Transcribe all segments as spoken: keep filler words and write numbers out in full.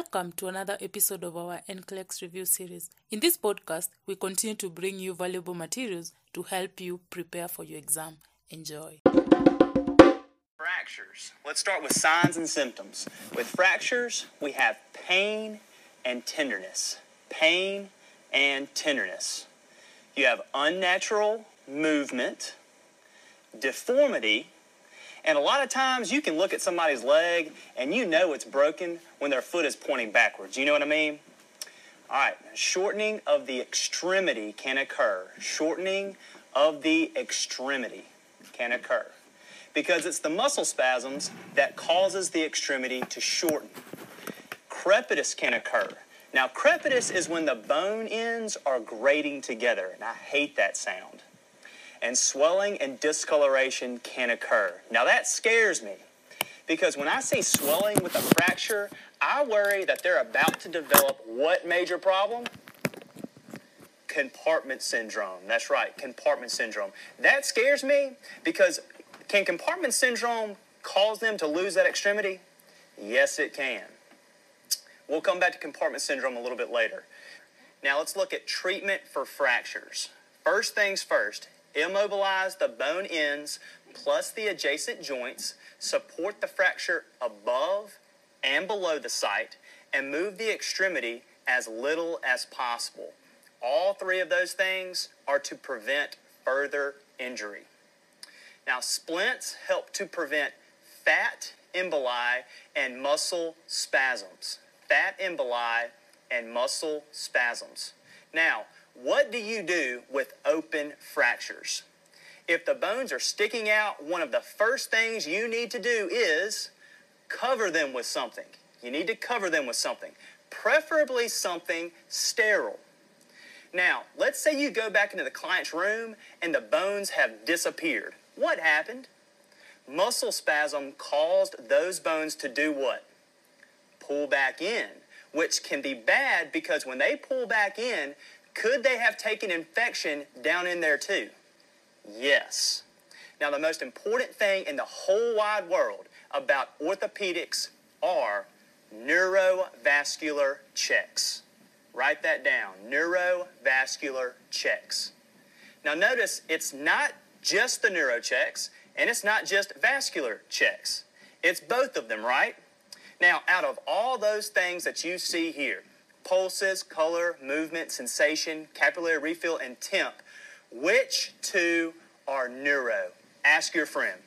Welcome to another episode of our N C L E X review series. In this podcast, we continue to bring you valuable materials to help you prepare for your exam. Enjoy. Fractures. Let's start with signs and symptoms. With fractures, we have pain and tenderness. Pain and tenderness. You have unnatural movement, deformity, and a lot of times you can look at somebody's leg and you know it's broken when their foot is pointing backwards. You know what I mean? All right, shortening of the extremity can occur. Shortening of the extremity can occur because it's the muscle spasms that causes the extremity to shorten. Crepitus can occur. Now, crepitus is when the bone ends are grating together, and I hate that sound. And swelling and discoloration can occur. Now that scares me because when I see swelling with a fracture, I worry that they're about to develop what major problem? Compartment syndrome. That's right, compartment syndrome. That scares me because can compartment syndrome cause them to lose that extremity? Yes, it can. We'll come back to compartment syndrome a little bit later. Now let's look at treatment for fractures. First things first. Immobilize the bone ends plus the adjacent joints, support the fracture above and below the site, and move the extremity as little as possible. All three of those things are to prevent further injury. Now, splints help to prevent fat emboli and muscle spasms. Fat emboli and muscle spasms. Now, what do you do with open fractures? If the bones are sticking out, one of the first things you need to do is cover them with something. You need to cover them with something, preferably something sterile. Now, let's say you go back into the client's room and the bones have disappeared. What happened? Muscle spasm caused those bones to do what? Pull back in, which can be bad because when they pull back in, could they have taken infection down in there too? Yes. Now, the most important thing in the whole wide world about orthopedics are neurovascular checks. Write that down, neurovascular checks. Now, notice it's not just the neuro checks, and it's not just vascular checks. It's both of them, right? Now, out of all those things that you see here, pulses, color, movement, sensation, capillary refill, and temp. Which two are neuro? Ask your friend.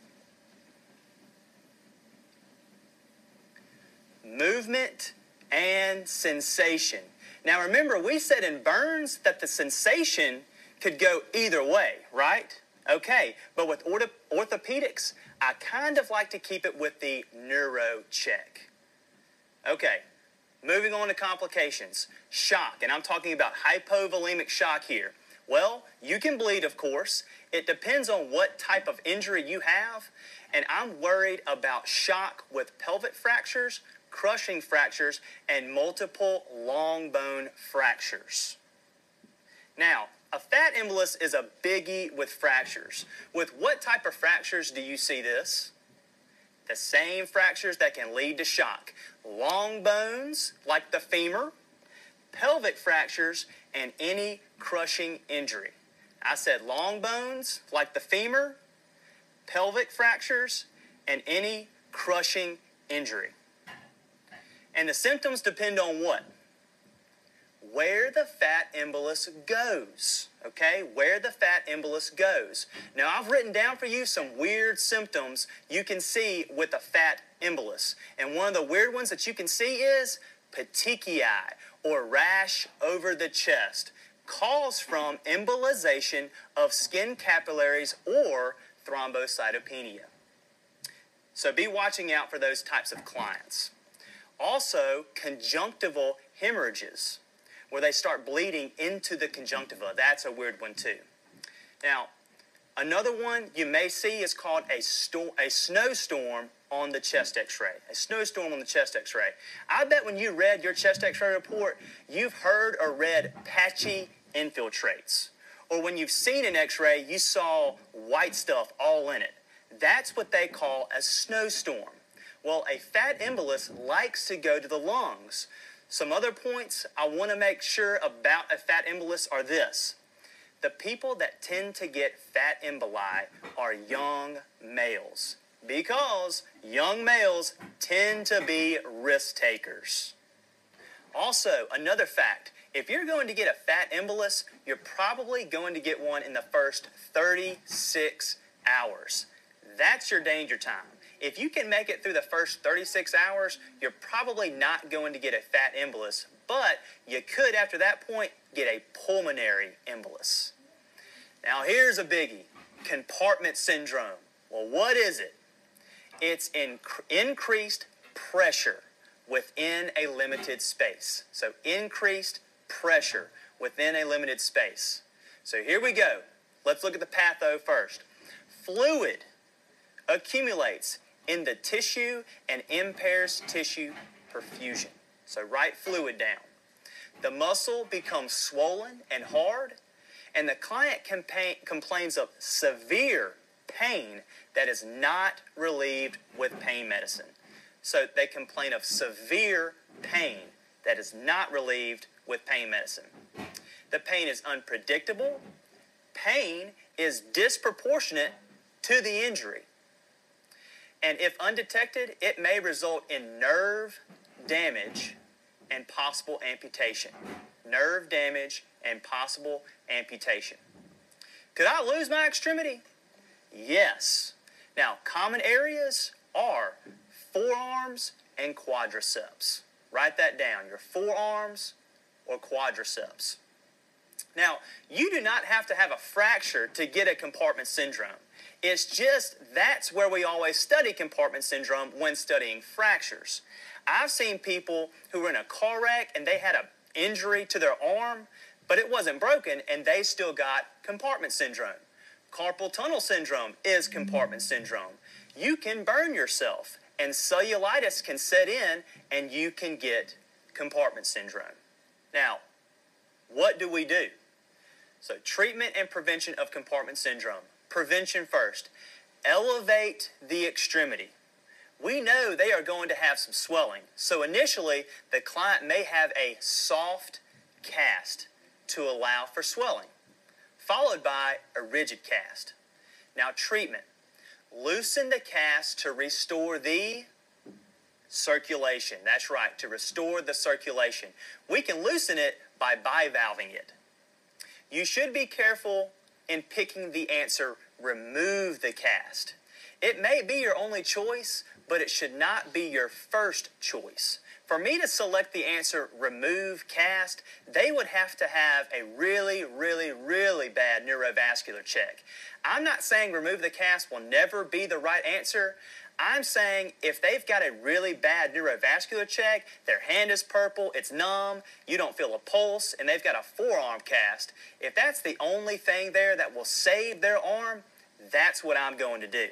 Movement and sensation. Now remember, we said in burns that the sensation could go either way, right? Okay, but with ortho- orthopedics, I kind of like to keep it with the neuro check. Okay. Moving on to complications. Shock, and I'm talking about hypovolemic shock here. Well, you can bleed, of course. It depends on what type of injury you have, and I'm worried about shock with pelvic fractures, crushing fractures, and multiple long bone fractures. Now, a fat embolus is a biggie with fractures. With what type of fractures do you see this? The same fractures that can lead to shock. Long bones, like the femur, pelvic fractures, and any crushing injury. I said long bones, like the femur, pelvic fractures, and any crushing injury. And the symptoms depend on what? Where the fat embolus goes, okay? Where the fat embolus goes. Now, I've written down for you some weird symptoms you can see with a fat embolus. And one of the weird ones that you can see is petechiae, or rash over the chest, caused from embolization of skin capillaries or thrombocytopenia. So be watching out for those types of clients. Also, conjunctival hemorrhages, where they start bleeding into the conjunctiva. That's a weird one too. Now, another one you may see is called a, sto- a snowstorm on the chest x-ray. A snowstorm on the chest x-ray. I bet when you read your chest x-ray report, you've heard or read patchy infiltrates. Or when you've seen an x-ray, you saw white stuff all in it. That's what they call a snowstorm. Well, a fat embolus likes to go to the lungs. Some other points I want to make sure about a fat embolus are this. The people that tend to get fat emboli are young males because young males tend to be risk takers. Also, another fact, if you're going to get a fat embolus, you're probably going to get one in the first thirty-six hours. That's your danger time. If you can make it through the first thirty-six hours, you're probably not going to get a fat embolus, but you could, after that point, get a pulmonary embolus. Now, here's a biggie, compartment syndrome. Well, what is it? It's inc- increased pressure within a limited space. So, increased pressure within a limited space. So, here we go. Let's look at the patho first. Fluid accumulates in the tissue and impairs tissue perfusion. So write fluid down. The muscle becomes swollen and hard, and the client compa- complains of severe pain that is not relieved with pain medicine. So they complain of severe pain that is not relieved with pain medicine. The pain is unpredictable. Pain is disproportionate to the injury. And if undetected, it may result in nerve damage and possible amputation. Nerve damage and possible amputation. Could I lose my extremity? Yes. Now, common areas are forearms and quadriceps. Write that down, your forearms or quadriceps. Now, you do not have to have a fracture to get a compartment syndrome. It's just that's where we always study compartment syndrome when studying fractures. I've seen people who were in a car wreck and they had an injury to their arm, but it wasn't broken and they still got compartment syndrome. Carpal tunnel syndrome is compartment syndrome. You can burn yourself and cellulitis can set in and you can get compartment syndrome. Now, what do we do? So treatment and prevention of compartment syndrome. Prevention first. Elevate the extremity. We know they are going to have some swelling. So initially, the client may have a soft cast to allow for swelling, followed by a rigid cast. Now treatment. Loosen the cast to restore the circulation. That's right, to restore the circulation. We can loosen it by bivalving it. You should be careful in picking the answer, remove the cast. It may be your only choice, but it should not be your first choice. For me to select the answer, remove cast, they would have to have a really, really, really bad neurovascular check. I'm not saying remove the cast will never be the right answer. I'm saying if they've got a really bad neurovascular check, their hand is purple, it's numb, you don't feel a pulse, and they've got a forearm cast, if that's the only thing there that will save their arm, that's what I'm going to do.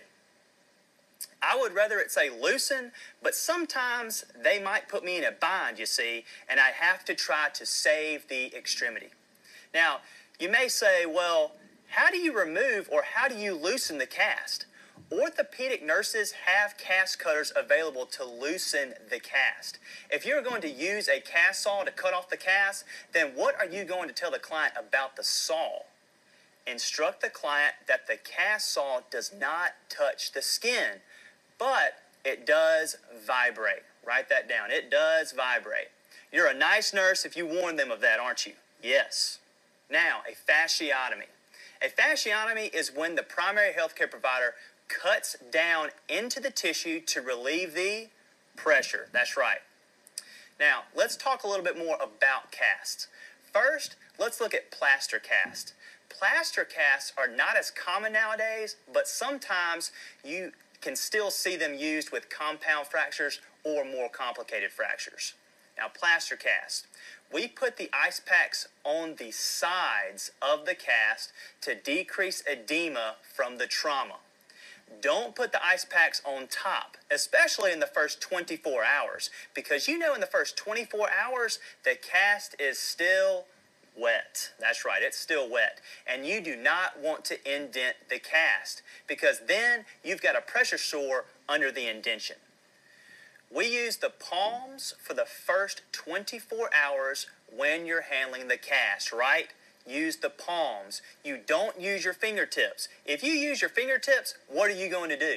I would rather it say loosen, but sometimes they might put me in a bind, you see, and I have to try to save the extremity. Now, you may say, well, how do you remove or how do you loosen the cast? Orthopedic nurses have cast cutters available to loosen the cast. If you're going to use a cast saw to cut off the cast, then what are you going to tell the client about the saw? Instruct the client that the cast saw does not touch the skin, but it does vibrate. Write that down. It does vibrate. You're a nice nurse if you warn them of that, aren't you? Yes. Now, a fasciotomy. A fasciotomy is when the primary healthcare provider cuts down into the tissue to relieve the pressure. That's right. Now, let's talk a little bit more about casts. First, let's look at plaster casts. Plaster casts are not as common nowadays, but sometimes you can still see them used with compound fractures or more complicated fractures. Now, plaster cast. We put the ice packs on the sides of the cast to decrease edema from the trauma. Don't put the ice packs on top, especially in the first twenty-four hours, because you know in the first twenty-four hours, the cast is still wet. That's right, it's still wet. And you do not want to indent the cast, because then you've got a pressure sore under the indention. We use the palms for the first twenty-four hours when you're handling the cast, right? Use the palms. You don't use your fingertips. If you use your fingertips, what are you going to do?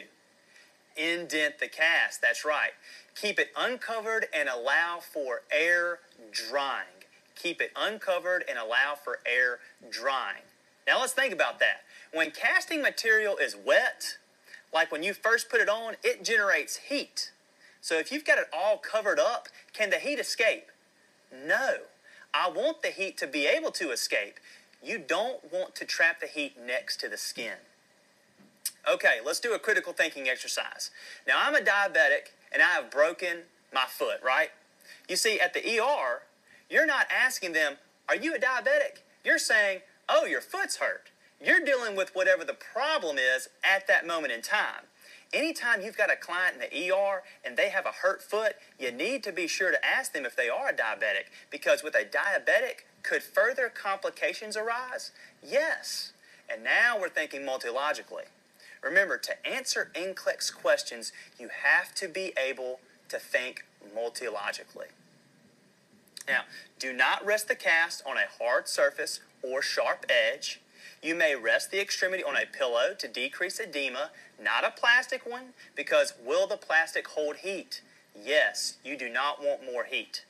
Indent the cast, that's right. Keep it uncovered and allow for air drying. Keep it uncovered and allow for air drying. Now let's think about that. When casting material is wet, like when you first put it on, it generates heat. So if you've got it all covered up, can the heat escape? No. I want the heat to be able to escape. You don't want to trap the heat next to the skin. Okay, let's do a critical thinking exercise. Now, I'm a diabetic and I have broken my foot, right? You see, at the E R, you're not asking them, are you a diabetic? You're saying, oh, your foot's hurt. You're dealing with whatever the problem is at that moment in time. Anytime you've got a client in the E R and they have a hurt foot, you need to be sure to ask them if they are a diabetic, because with a diabetic, could further complications arise? Yes. And now we're thinking multilogically. Remember, to answer N C L E X questions, you have to be able to think multilogically. Now, do not rest the cast on a hard surface or sharp edge. You may rest the extremity on a pillow to decrease edema, not a plastic one, because will the plastic hold heat? Yes, you do not want more heat.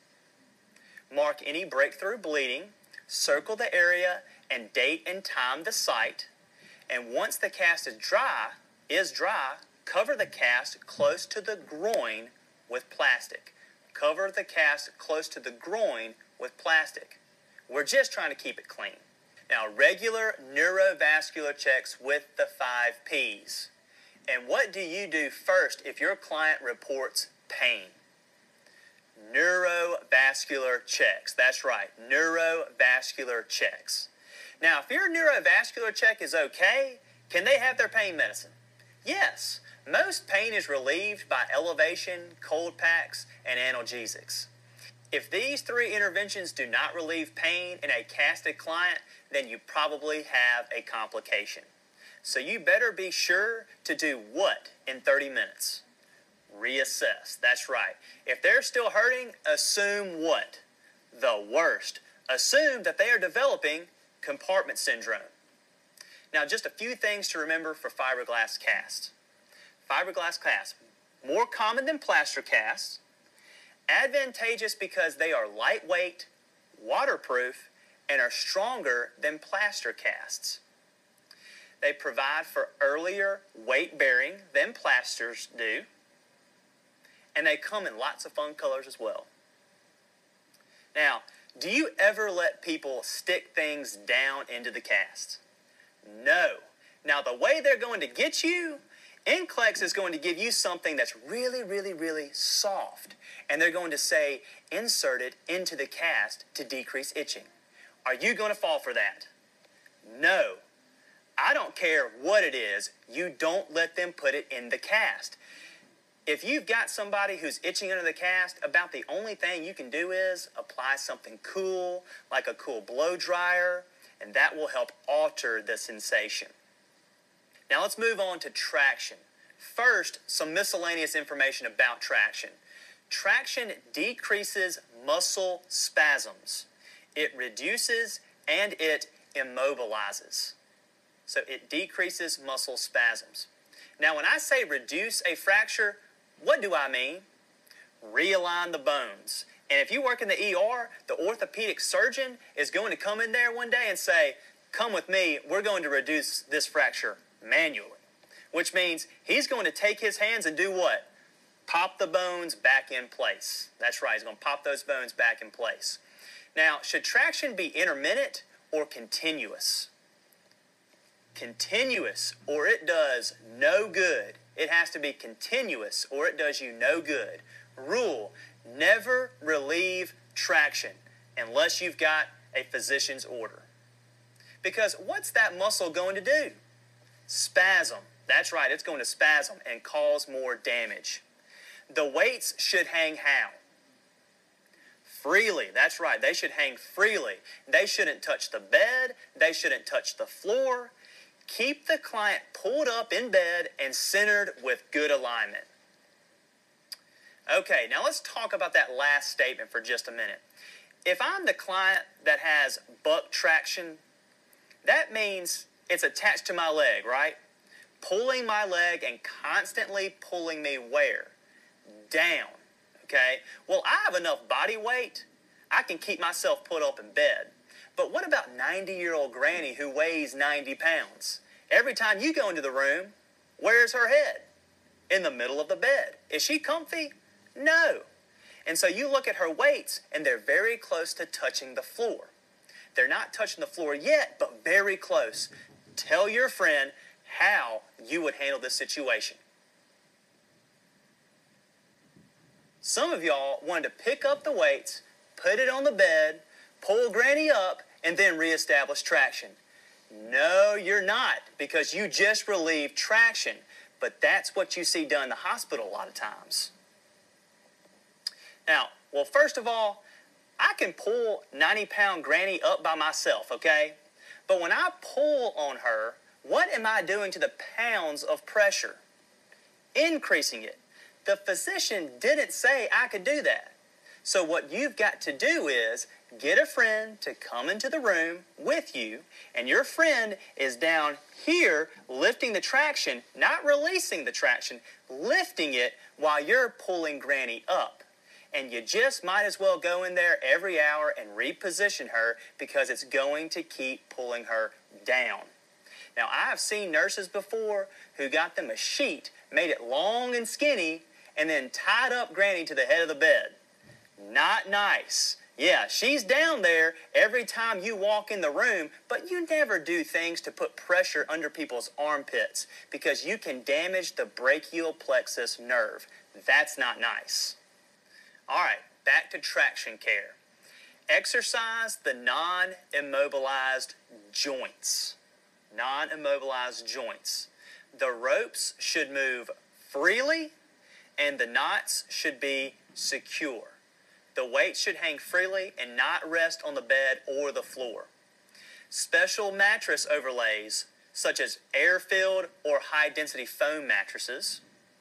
Mark any breakthrough bleeding, circle the area, and date and time the site. And once the cast is dry, is dry, cover the cast close to the groin with plastic. Cover the cast close to the groin with plastic. We're just trying to keep it clean. Now, regular neurovascular checks with the five P's. And what do you do first if your client reports pain? Neurovascular checks. That's right, neurovascular checks. Now, if your neurovascular check is okay, can they have their pain medicine? Yes. Most pain is relieved by elevation, cold packs, and analgesics. If these three interventions do not relieve pain in a casted client, then you probably have a complication. So you better be sure to do what in thirty minutes? Reassess. That's right. If they're still hurting, assume what? The worst. Assume that they are developing compartment syndrome. Now, just a few things to remember for fiberglass casts. Fiberglass casts, more common than plaster casts, advantageous because they are lightweight, waterproof, and are stronger than plaster casts. They provide for earlier weight bearing than plasters do, and they come in lots of fun colors as well. Now, do you ever let people stick things down into the cast? No. Now, the way they're going to get you, N C L E X is going to give you something that's really, really, really soft, and they're going to say, insert it into the cast to decrease itching. Are you going to fall for that? No. I don't care what it is. You don't let them put it in the cast. If you've got somebody who's itching under the cast, about the only thing you can do is apply something cool, like a cool blow dryer, and that will help alter the sensation. Now let's move on to traction. First, some miscellaneous information about traction. Traction decreases muscle spasms. It reduces and it immobilizes. So it decreases muscle spasms. Now when I say reduce a fracture, what do I mean? Realign the bones. And if you work in the E R, the orthopedic surgeon is going to come in there one day and say, come with me, we're going to reduce this fracture manually. Which means he's going to take his hands and do what? Pop the bones back in place. That's right, he's going to pop those bones back in place. Now, should traction be intermittent or continuous? Continuous, or it does no good. It has to be continuous, or it does you no good. Rule, never relieve traction unless you've got a physician's order. Because what's that muscle going to do? Spasm. That's right, it's going to spasm and cause more damage. The weights should hang how? Freely. That's right, they should hang freely. They shouldn't touch the bed. They shouldn't touch the floor. Keep the client pulled up in bed and centered with good alignment. Okay, now let's talk about that last statement for just a minute. If I'm the client that has buck traction, that means it's attached to my leg, right? Pulling my leg and constantly pulling me where? Down, okay? Well, I have enough body weight, I can keep myself put up in bed. But what about ninety-year-old granny who weighs ninety pounds? Every time you go into the room, where's her head? In the middle of the bed. Is she comfy? No. And so you look at her weights, and they're very close to touching the floor. They're not touching the floor yet, but very close. Tell your friend how you would handle this situation. Some of y'all wanted to pick up the weights, put it on the bed, pull Granny up, and then reestablish traction. No, you're not, because you just relieved traction. But that's what you see done in the hospital a lot of times. Now, well, first of all, I can pull ninety pound Granny up by myself, okay? But when I pull on her, what am I doing to the pounds of pressure? Increasing it. The physician didn't say I could do that. So what you've got to do is get a friend to come into the room with you, and your friend is down here lifting the traction, not releasing the traction, lifting it while you're pulling Granny up. And you just might as well go in there every hour and reposition her, because it's going to keep pulling her down. Now, I've seen nurses before who got them a sheet, made it long and skinny, and then tied up Granny to the head of the bed. Not nice. Yeah, she's down there every time you walk in the room, but you never do things to put pressure under people's armpits, because you can damage the brachial plexus nerve. That's not nice. All right, back to traction care. Exercise the non-immobilized joints. Non-immobilized joints. The ropes should move freely, and the knots should be secure. The weight should hang freely and not rest on the bed or the floor. Special mattress overlays, such as air-filled or high-density foam mattresses.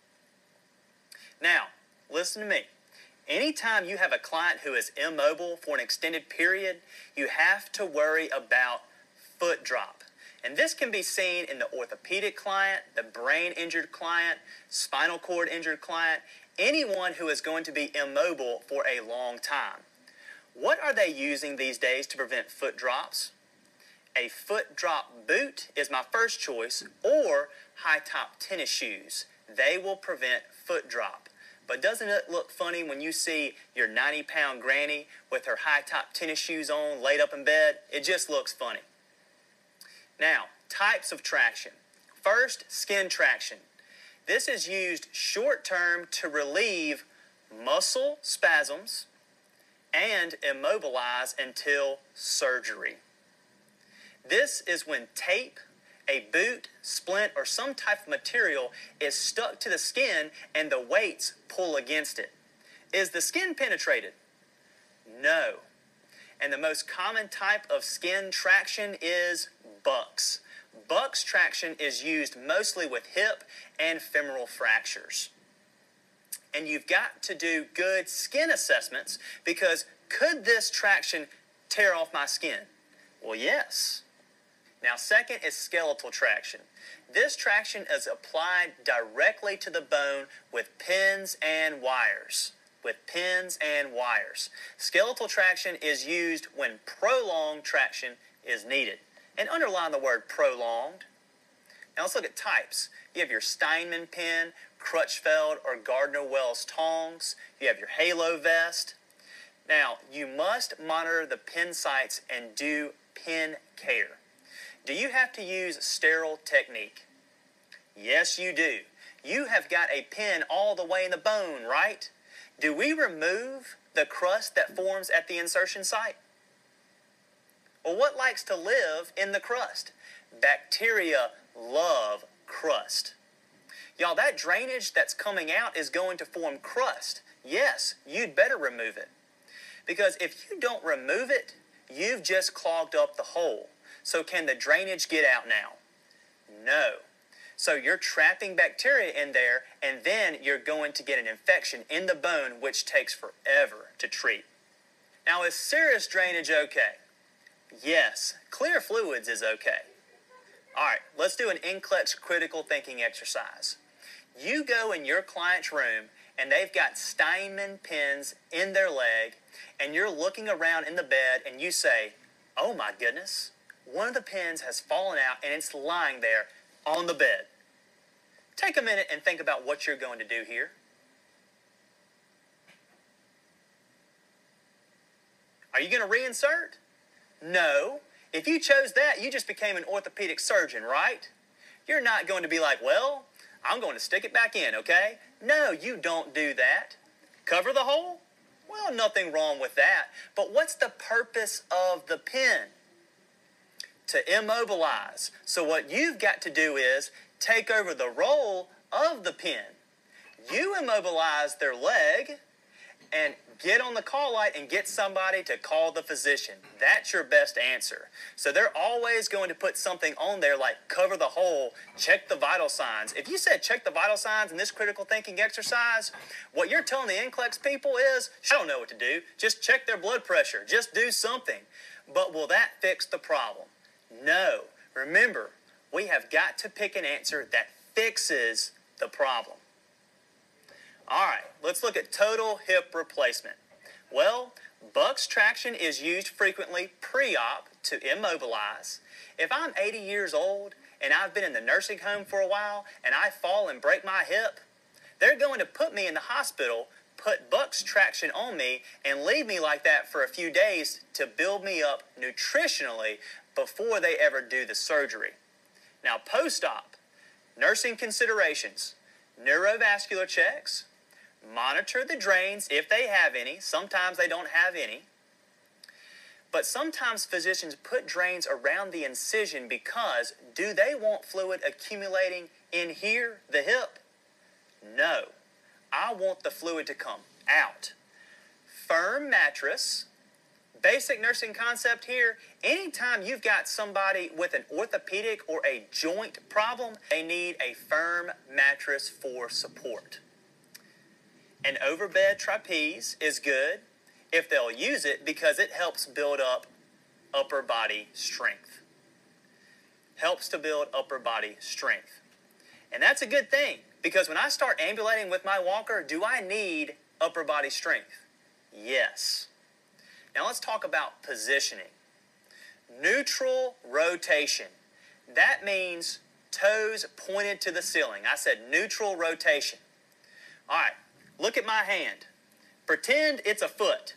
Now, listen to me. Anytime you have a client who is immobile for an extended period, you have to worry about foot drop. And this can be seen in the orthopedic client, the brain-injured client, spinal cord-injured client, anyone who is going to be immobile for a long time. What are they using these days to prevent foot drops? A foot drop boot is my first choice, or high-top tennis shoes. They will prevent foot drop. But doesn't it look funny when you see your ninety pound Granny with her high-top tennis shoes on, laid up in bed? It just looks funny. Now, types of traction. First, skin traction. This is used short-term to relieve muscle spasms and immobilize until surgery. This is when tape, a boot, splint, or some type of material is stuck to the skin and the weights pull against it. Is the skin penetrated? No. And the most common type of skin traction is bucks. Bucks traction is used mostly with hip and femoral fractures. And you've got to do good skin assessments, because could this traction tear off my skin? Well, yes. Now, second is skeletal traction. This traction is applied directly to the bone with pins and wires. With pins and wires. Skeletal traction is used when prolonged traction is needed. And underline the word prolonged. Now let's look at types. You have your Steinman pin, Crutchfeld or Gardner-Wells tongs. You have your halo vest. Now, you must monitor the pin sites and do pin care. Do you have to use sterile technique? Yes, you do. You have got a pin all the way in the bone, right? Do we remove the crust that forms at the insertion site? Well, what likes to live in the crust? Bacteria love crust. Y'all, that drainage that's coming out is going to form crust. Yes, you'd better remove it. Because if you don't remove it, you've just clogged up the hole. So can the drainage get out now? No. So you're trapping bacteria in there, and then you're going to get an infection in the bone, which takes forever to treat. Now, is serous drainage okay? Yes, clear fluids is okay. All right, let's do an N C L E X critical thinking exercise. You go in your client's room, and they've got Steinmann pins in their leg, and you're looking around in the bed, and you say, oh my goodness, one of the pins has fallen out, and it's lying there on the bed. Take a minute and think about what you're going to do here. Are you going to reinsert? No. If you chose that, you just became an orthopedic surgeon, right? You're not going to be like, well, I'm going to stick it back in, okay? No, you don't do that. Cover the hole? Well, nothing wrong with that. But what's the purpose of the pin? To immobilize. So what you've got to do is take over the role of the pin. You immobilize their leg and get on the call light and get somebody to call the physician. That's your best answer. So they're always going to put something on there like cover the hole, check the vital signs. If you said check the vital signs in this critical thinking exercise, what you're telling the N C L E X people is, I don't know what to do. Just check their blood pressure. Just do something. But will that fix the problem? No. Remember, we have got to pick an answer that fixes the problem. All right, let's look at total hip replacement. Well, Bucks traction is used frequently pre-op to immobilize. If I'm eighty years old and I've been in the nursing home for a while and I fall and break my hip, they're going to put me in the hospital, put Bucks traction on me, and leave me like that for a few days to build me up nutritionally before they ever do the surgery. Now, post-op, nursing considerations, neurovascular checks, monitor the drains if they have any. Sometimes they don't have any. But sometimes physicians put drains around the incision because do they want fluid accumulating in here, the hip? No. I want the fluid to come out. Firm mattress. Basic nursing concept here, anytime you've got somebody with an orthopedic or a joint problem, they need a firm mattress for support. An overbed trapeze is good if they'll use it because it helps build up upper body strength. Helps to build upper body strength. And that's a good thing because when I start ambulating with my walker, do I need upper body strength? Yes. Now let's talk about positioning. Neutral rotation. That means toes pointed to the ceiling. I said neutral rotation. All right, look at my hand. Pretend it's a foot.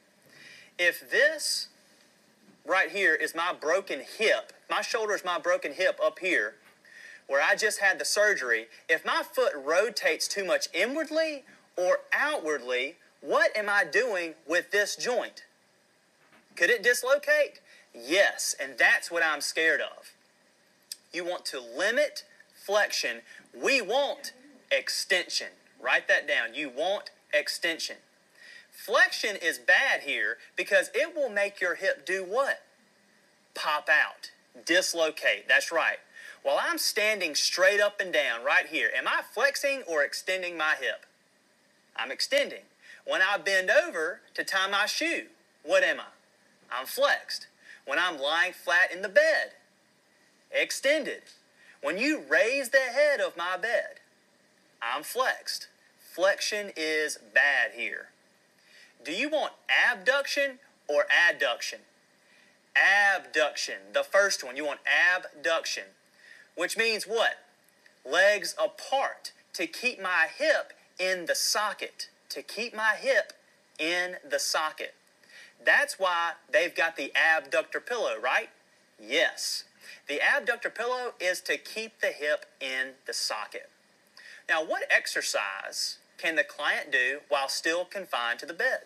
If this right here is my broken hip, my shoulder is my broken hip up here, where I just had the surgery, if my foot rotates too much inwardly or outwardly, what am I doing with this joint? Could it dislocate? Yes, and that's what I'm scared of. You want to limit flexion. We want extension. Write that down. You want extension. Flexion is bad here because it will make your hip do what? Pop out. Dislocate. That's right. While I'm standing straight up and down right here, am I flexing or extending my hip? I'm extending. When I bend over to tie my shoe, what am I? I'm flexed. When I'm lying flat in the bed, extended. When you raise the head of my bed, I'm flexed. Flexion is bad here. Do you want abduction or adduction? Abduction, the first one. You want abduction, which means what? Legs apart to keep my hip in the socket. To keep my hip in the socket. That's why they've got the abductor pillow, right? Yes. The abductor pillow is to keep the hip in the socket. Now, what exercise can the client do while still confined to the bed?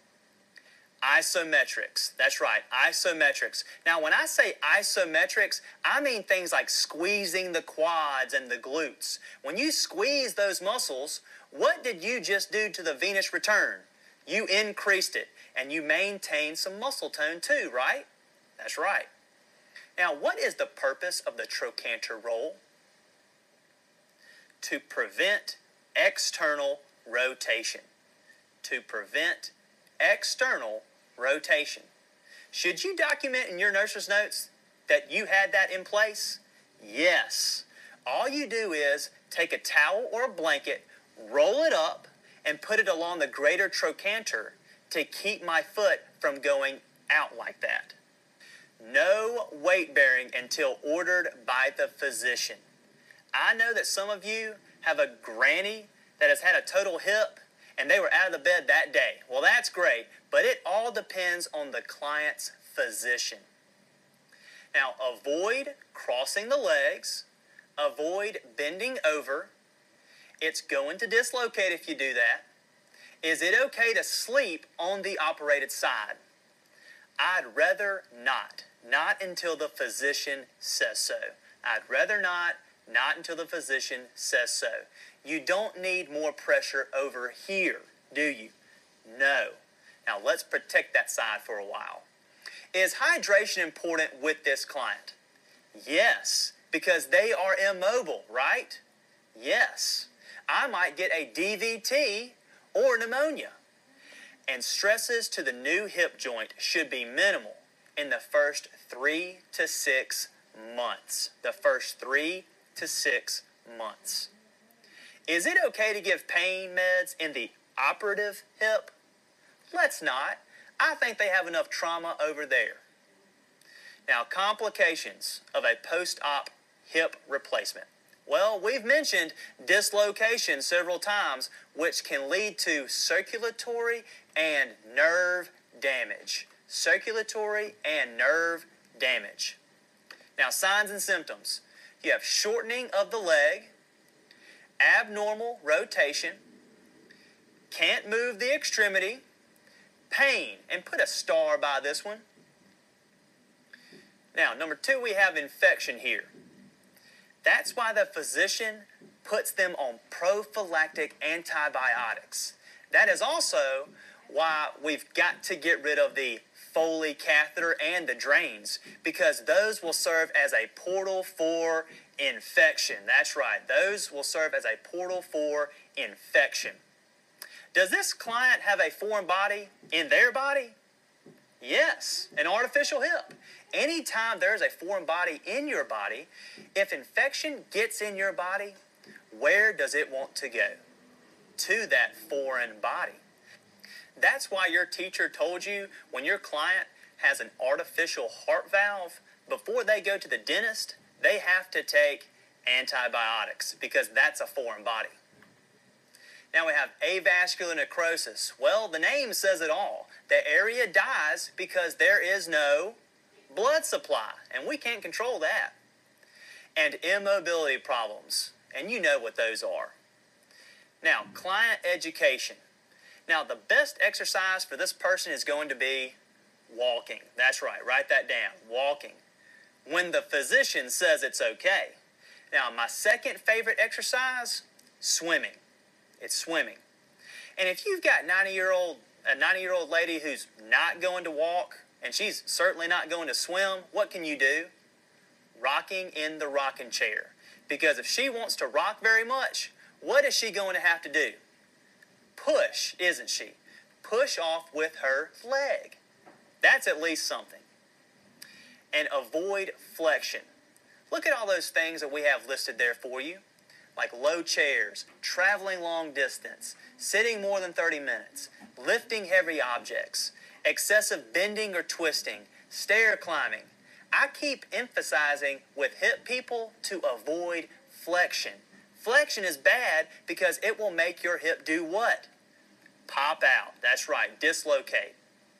Isometrics. That's right, isometrics. Now, when I say isometrics, I mean things like squeezing the quads and the glutes. When you squeeze those muscles, what did you just do to the venous return? You increased it, and you maintained some muscle tone too, right? That's right. Now, what is the purpose of the trochanter roll? to prevent external rotation. To prevent external rotation. Should you document in your nurse's notes that you had that in place? Yes. All you do is take a towel or a blanket, roll it up, and put it along the greater trochanter to keep my foot from going out like that. No weight bearing until ordered by the physician. I know that some of you have a granny that has had a total hip and they were out of the bed that day. Well, that's great, but it all depends on the client's physician. Now, avoid crossing the legs, avoid bending over. It's going to dislocate if you do that. Is it okay to sleep on the operated side? I'd rather not. Not until the physician says so. I'd rather not. Not until the physician says so. You don't need more pressure over here, do you? No. Now let's protect that side for a while. Is hydration important with this client? Yes, because they are immobile, right? Yes. I might get a D V T or pneumonia. And stresses to the new hip joint should be minimal in the first three to six months. The first three to six months. Is it okay to give pain meds in the operative hip? Let's not. I think they have enough trauma over there. Now, complications of a post-op hip replacement. Well, we've mentioned dislocation several times, which can lead to circulatory and nerve damage. Circulatory and nerve damage. Now, signs and symptoms. You have shortening of the leg, abnormal rotation, can't move the extremity, pain, and put a star by this one. Now, number two, we have infection here. That's why the physician puts them on prophylactic antibiotics. That is also why we've got to get rid of the Foley catheter and the drains, because those will serve as a portal for infection. That's right. Those will serve as a portal for infection. Does this client have a foreign body in their body? Yes, an artificial hip. Anytime there's a foreign body in your body, if infection gets in your body, where does it want to go? To that foreign body. That's why your teacher told you when your client has an artificial heart valve, before they go to the dentist, they have to take antibiotics because that's a foreign body. Now we have avascular necrosis. Well, the name says it all. The area dies because there is no blood supply, and we can't control that. And immobility problems, and you know what those are. Now, client education. Now, the best exercise for this person is going to be walking. That's right, write that down, walking. When the physician says it's okay. Now, my second favorite exercise, swimming. It's swimming. And if you've got ninety-year-old, a ninety-year-old lady who's not going to walk, and she's certainly not going to swim, what can you do? Rocking in the rocking chair. Because if she wants to rock very much, what is she going to have to do? Push, isn't she? Push off with her leg. That's at least something. And avoid flexion. Look at all those things that we have listed there for you, like low chairs, traveling long distance, sitting more than thirty minutes, lifting heavy objects, excessive bending or twisting, stair climbing. I keep emphasizing with hip people to avoid flexion. Flexion is bad because it will make your hip do what? Pop out. That's right, dislocate.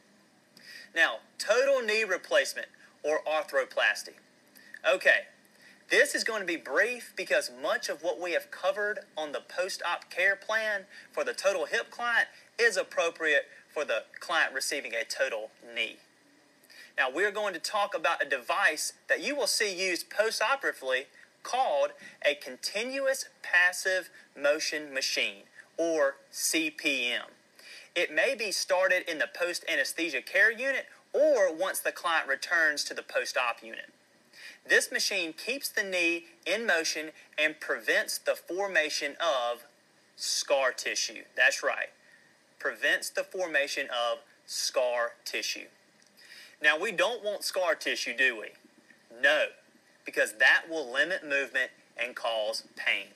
Now, total knee replacement or arthroplasty. Okay, this is going to be brief because much of what we have covered on the post-op care plan for the total hip client is appropriate for the client receiving a total knee. Now, we're going to talk about a device that you will see used post-operatively called a continuous passive motion machine, or C P M. It may be started in the post-anesthesia care unit or once the client returns to the post-op unit. This machine keeps the knee in motion and prevents the formation of scar tissue. That's right. Prevents the formation of scar tissue. Now, we don't want scar tissue, do we? No, because that will limit movement and cause pain.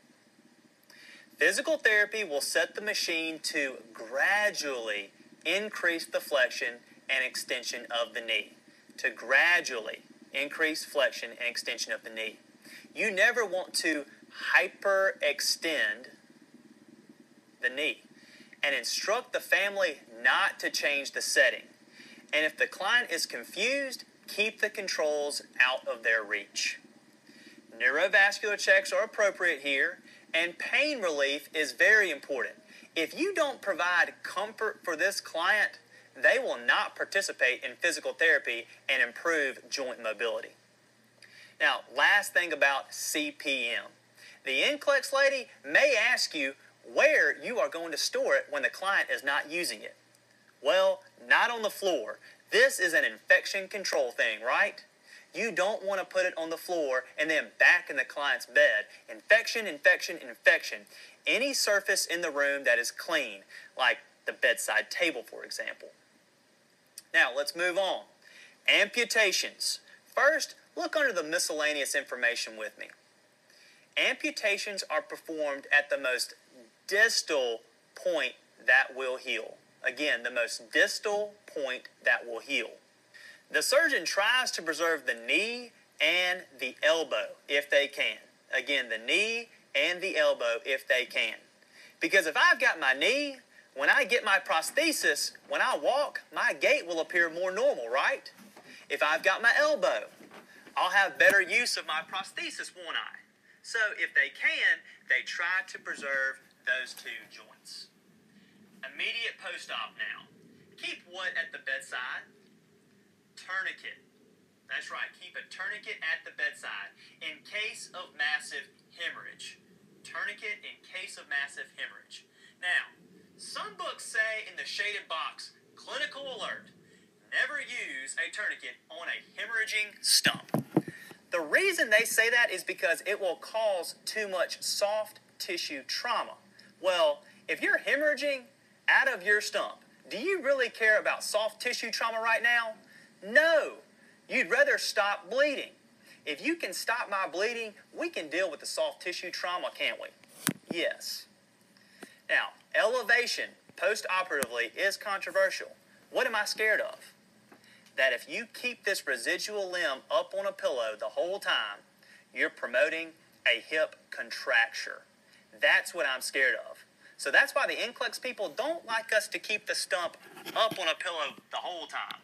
Physical therapy will set the machine to gradually increase the flexion and extension of the knee. To gradually increase flexion and extension of the knee. You never want to hyperextend the knee, and instruct the family not to change the setting. And if the client is confused, keep the controls out of their reach. Neurovascular checks are appropriate here, and pain relief is very important. If you don't provide comfort for this client, they will not participate in physical therapy and improve joint mobility. Now, last thing about C P M. The N C L E X lady may ask you where you are going to store it when the client is not using it. Well, not on the floor. This is an infection control thing, right? You don't want to put it on the floor and then back in the client's bed. Infection, infection, infection. Any surface in the room that is clean, like the bedside table, for example. Now, let's move on. Amputations. First, look under the miscellaneous information with me. Amputations are performed at the most distal point that will heal. Again, the most distal point that will heal. The surgeon tries to preserve the knee and the elbow if they can. Again, the knee and the elbow if they can. Because if I've got my knee, when I get my prosthesis, when I walk, my gait will appear more normal, right? If I've got my elbow, I'll have better use of my prosthesis, won't I? So if they can, they try to preserve those two joints. Immediate post-op now. Keep what at the bedside? Tourniquet. That's right, keep a tourniquet at the bedside in case of massive hemorrhage. Tourniquet in case of massive hemorrhage. Now, some books say in the shaded box, clinical alert, never use a tourniquet on a hemorrhaging stump. The reason they say that is because it will cause too much soft tissue trauma. Well, if you're hemorrhaging out of your stump, do you really care about soft tissue trauma right now? No. You'd rather stop bleeding. If you can stop my bleeding, we can deal with the soft tissue trauma, can't we? Yes. Now, elevation post-operatively is controversial. What am I scared of? That if you keep this residual limb up on a pillow the whole time, you're promoting a hip contracture. That's what I'm scared of. So that's why the N C L E X people don't like us to keep the stump up on a pillow the whole time.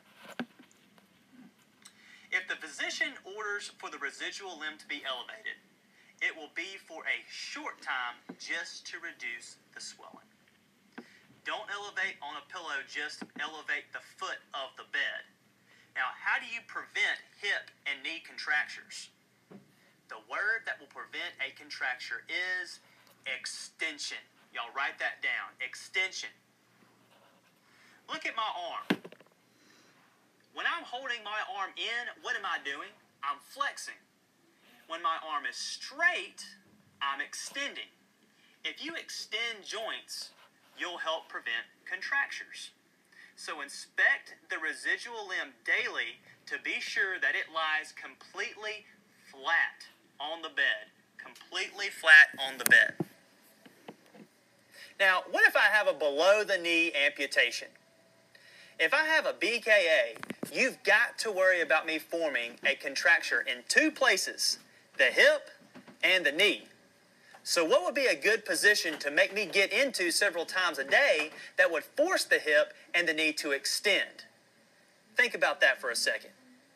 If the physician orders for the residual limb to be elevated, it will be for a short time just to reduce the swelling. Don't elevate on a pillow, just elevate the foot of the bed. Now, how do you prevent hip and knee contractures? The word that will prevent a contracture is extension. Y'all write that down. Extension. Look at my arm. When I'm holding my arm in, what am I doing? I'm flexing. When my arm is straight, I'm extending. If you extend joints, you'll help prevent contractures. So inspect the residual limb daily to be sure that it lies completely flat on the bed. Completely flat on the bed. Now, what if I have a below-the-knee amputation? If I have a B K A, you've got to worry about me forming a contracture in two places, the hip and the knee. So what would be a good position to make me get into several times a day that would force the hip and the knee to extend? Think about that for a second.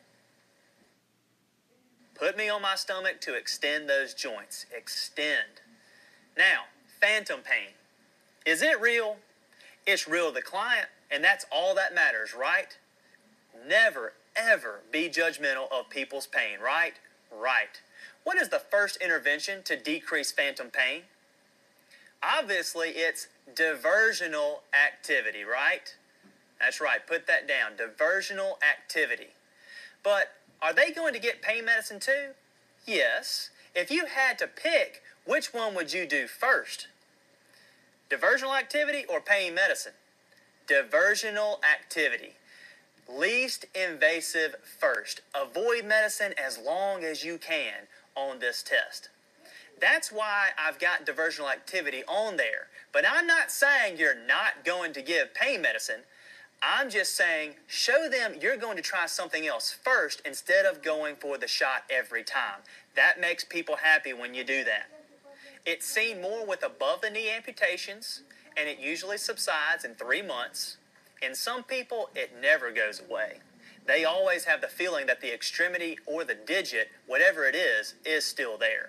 Put me on my stomach to extend those joints. Extend. Now, phantom pain. Is it real? It's real to the client, and that's all that matters, right? Never, ever be judgmental of people's pain, right? Right. What is the first intervention to decrease phantom pain? Obviously, it's diversional activity, right? That's right, put that down, diversional activity. But Are they going to get pain medicine too? Yes. If you had to pick, which one would you do first? Diversional activity or pain medicine? Diversional activity. Least invasive first. Avoid medicine as long as you can on this test. That's why I've got diversional activity on there. But I'm not saying you're not going to give pain medicine. I'm just saying show them you're going to try something else first instead of going for the shot every time. That makes people happy when you do that. It's seen more with above-the-knee amputations, and it usually subsides in three months. In some people, it never goes away. They always have the feeling that the extremity or the digit, whatever it is, is still there.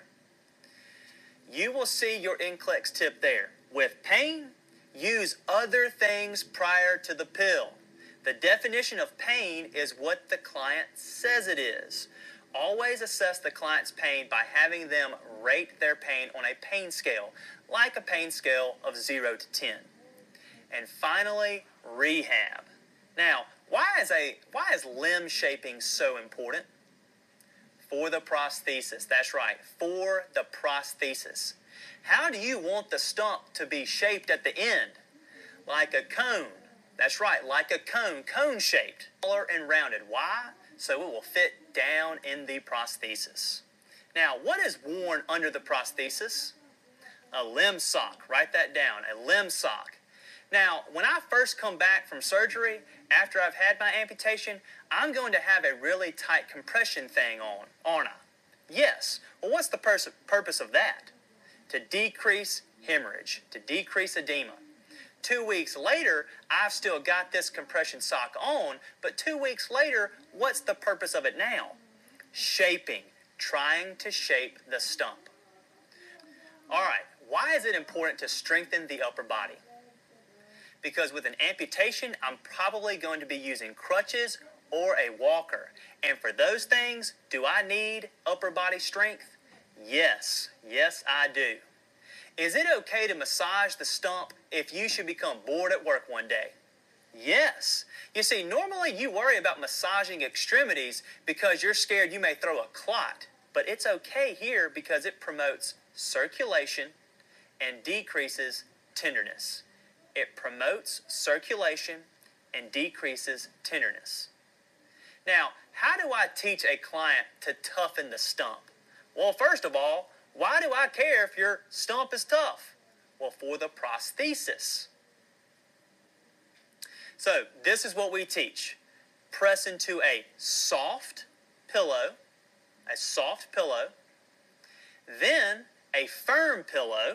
You will see your N C L E X tip there. With pain, use other things prior to the pill. The definition of pain is what the client says it is. Always assess the client's pain by having them rate their pain on a pain scale, like a pain scale of zero to ten. And finally, rehab. Now, why is a why is limb shaping so important? For the prosthesis. That's right, for the prosthesis. How do you want the stump to be shaped at the end? Like a cone. That's right, like a cone, cone-shaped. Smaller and rounded. Why? So it will fit down in the prosthesis. Now, what is worn under the prosthesis? A limb sock. Write that down, a limb sock. Now, when I first come back from surgery, after I've had my amputation, I'm going to have a really tight compression thing on, aren't I? Yes. Well, what's the pers- purpose of that? To decrease hemorrhage, to decrease edema. Two weeks later, I've still got this compression sock on, but two weeks later, what's the purpose of it now? Shaping, trying to shape the stump. All right, why is it important to strengthen the upper body? Because with an amputation, I'm probably going to be using crutches or a walker. And for those things, do I need upper body strength? Yes, yes I do. Is it okay to massage the stump if you should become bored at work one day? Yes. You see, normally you worry about massaging extremities because you're scared you may throw a clot. But it's okay here because it promotes circulation and decreases tenderness. It promotes circulation and decreases tenderness. Now, how do I teach a client to toughen the stump? Well, first of all, why do I care if your stump is tough? Well, for the prosthesis. So, this is what we teach. Press into a soft pillow, a soft pillow, then a firm pillow,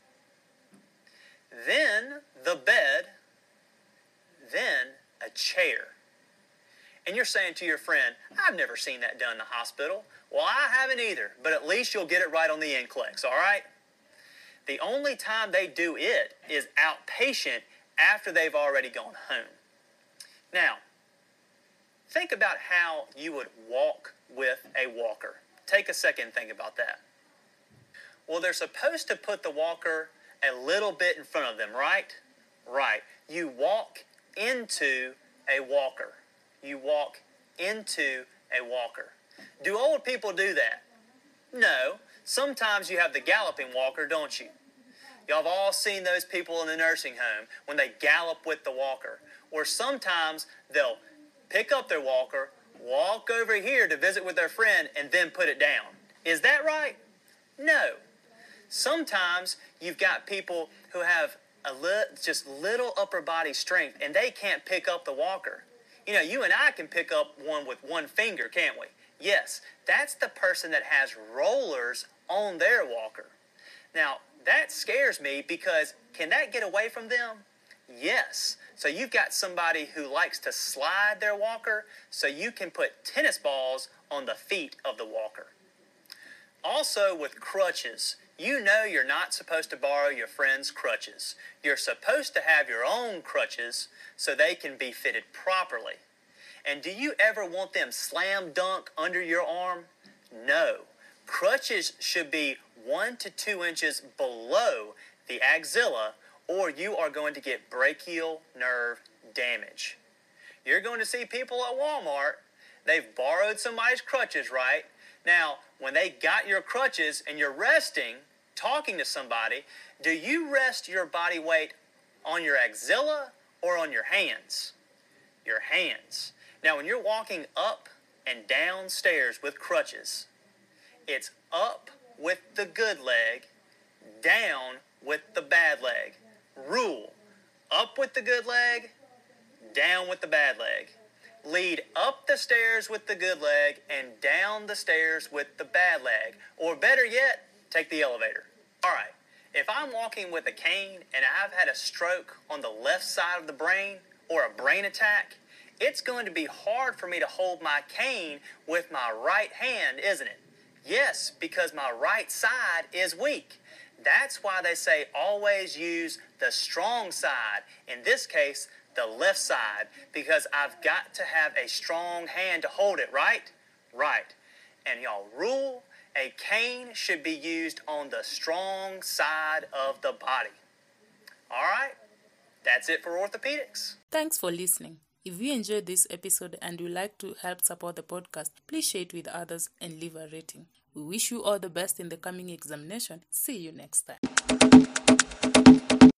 then the bed, then a chair. And you're saying to your friend, I've never seen that done in the hospital. Well, I haven't either, but at least you'll get it right on the N C L E X, all right? The only time they do it is outpatient after they've already gone home. Now, think about how you would walk with a walker. Take a second and think about that. Well, they're supposed to put the walker a little bit in front of them, right? Right. You walk into a walker. You walk into a walker. Do old people do that? No. Sometimes you have the galloping walker, don't you? Y'all have all seen those people in the nursing home when they gallop with the walker. Or sometimes they'll pick up their walker, walk over here to visit with their friend, and then put it down. Is that right? No. Sometimes you've got people who have a li- just little upper body strength and they can't pick up the walker. You know, you and I can pick up one with one finger, can't we? Yes, that's the person that has rollers on their walker. Now, that scares me because can that get away from them? Yes. So you've got somebody who likes to slide their walker, so you can put tennis balls on the feet of the walker. Also with crutches, you know you're not supposed to borrow your friend's crutches. You're supposed to have your own crutches so they can be fitted properly. And do you ever want them slam dunk under your arm? No. Crutches should be one to two inches below the axilla, or you are going to get brachial nerve damage. You're going to see people at Walmart they've borrowed somebody's crutches, right? Now, when they got your crutches and you're resting, talking to somebody, do you rest your body weight on your axilla or on your hands? Your hands. Now, when you're walking up and down stairs with crutches, it's up with the good leg, down with the bad leg. Rule: up with the good leg, down with the bad leg. Lead up the stairs with the good leg and down the stairs with the bad leg. Or better yet, take the elevator. All right, if I'm walking with a cane and I've had a stroke on the left side of the brain or a brain attack, it's going to be hard for me to hold my cane with my right hand, isn't it? Yes, because my right side is weak. That's why they say always use the strong side. In this case, the left side, because I've got to have a strong hand to hold it, right? Right. And y'all, rule: a cane should be used on the strong side of the body. All right, that's it for orthopedics. Thanks for listening. If you enjoyed this episode and would like to help support the podcast, please share it with others and leave a rating. We wish you all the best in the coming examination. See you next time.